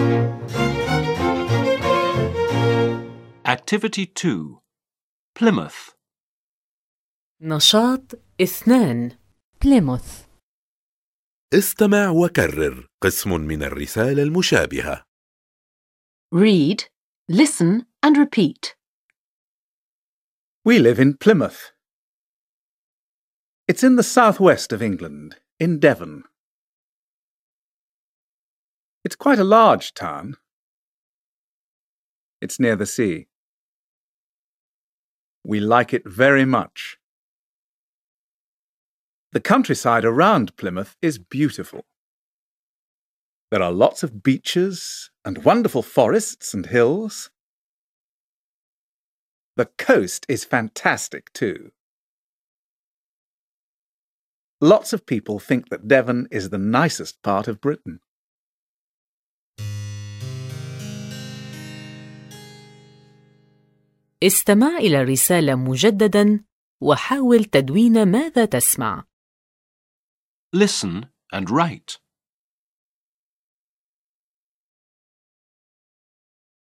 Activity 2. Plymouth. نشاط 2. بليموث. استمع وكرر قسم من الرسالة المشابهة. Read, listen and repeat. We live in Plymouth. It's in the southwest of England, in Devon. It's quite a large town. It's near the sea. We like it very much. The countryside around Plymouth is beautiful. There are lots of beaches and wonderful forests and hills. The coast is fantastic too. Lots of people think that Devon is the nicest part of Britain. استمع إلى الرسالة مجدداً وحاول تدوين ماذا تسمع. Listen and write.